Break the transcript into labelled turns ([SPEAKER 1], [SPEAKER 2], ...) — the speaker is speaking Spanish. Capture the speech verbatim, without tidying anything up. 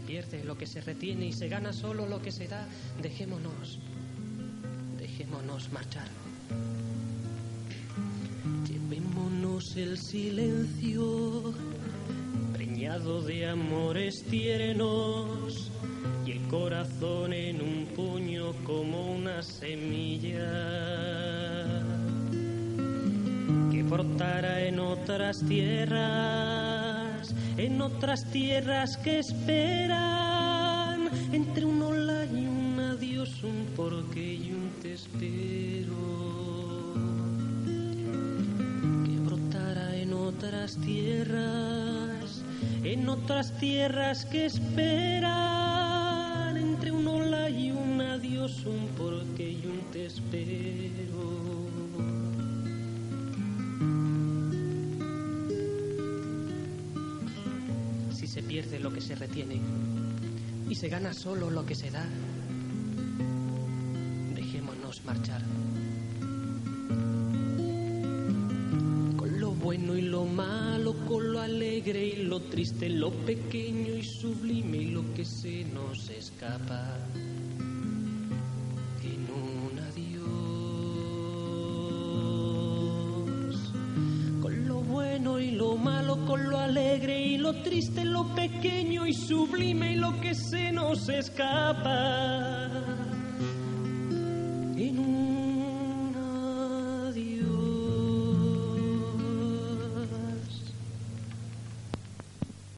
[SPEAKER 1] pierde lo que se retiene y se gana solo lo que se da, dejémonos, dejémonos marchar. Llevémonos el silencio, preñado de amores tiernos, y el corazón en un puño como una semilla que brotara en otras tierras, en otras tierras que esperan, entre un hola y un adiós, un porqué y un te espero. Que brotara en otras tierras, en otras tierras que esperan, entre un hola y un adiós, un porqué y un te espero. Si se pierde lo que se retiene y se gana solo lo que se da, dejémonos marchar. Con lo bueno y lo malo, con lo alegre y lo triste, lo pequeño y sublime y lo que se nos escapa, en un adiós. Con lo bueno y lo malo, con lo alegre y lo triste, lo pequeño y sublime y lo que se nos escapa, en un